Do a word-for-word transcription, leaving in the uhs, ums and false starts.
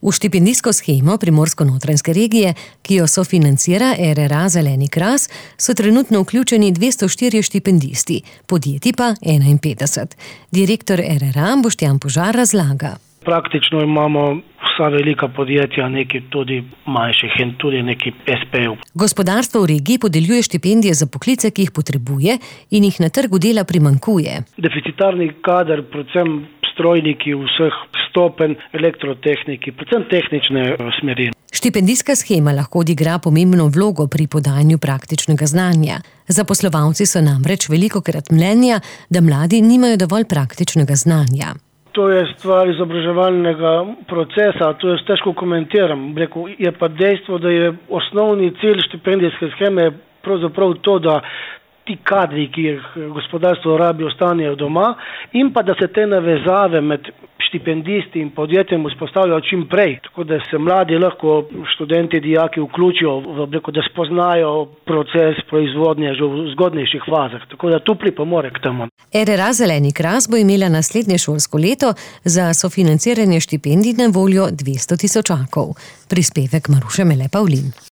V štipendijsko shemo Primorsko-notranjske regije, ki jo sofinancira R R A Zeleni Kras, so trenutno vključeni dvesto štirje štipendisti, podjetij pa enainpetdeset. Direktor R R A Boštjan Požar razlaga. Praktično imamo vsa velika podjetja, nekaj tudi manjših in tudi nekaj es pejev. Gospodarstvo v regiji podeljuje štipendije za poklice, ki jih potrebuje in jih na trgu dela primanjkuje. Deficitarni kader, predvsem strojniki vseh stopenj, elektrotehniki, predvsem tehnične smeri. Štipendijska shema lahko odigra pomembno vlogo pri podajanju praktičnega znanja. Zaposlovalci so namreč velikokrat mnenja, da mladi nimajo dovolj praktičnega znanja. To je stvar izobraževalnega procesa, to jaz težko komentiram. Rekel, je pa dejstvo, da je osnovni cilj štipendijske sheme pravzaprav to, da ti kadri, ki jih gospodarstvo rabi, ostanejo doma in pa da se te navezave med štipendisti in podjetjem vzpostavljajo čim prej, tako da se mladi lahko študenti, dijaki vključijo v rekel, da spoznajo proces proizvodnje že v zgodnejših fazah, tako da tu pripomore k temu. R R A Zeleni Kras bo imela naslednje šolsko leto za sofinanciranje štipendij na voljo dvesto tisočakov. Prispevek Maruše Mele Pavlin.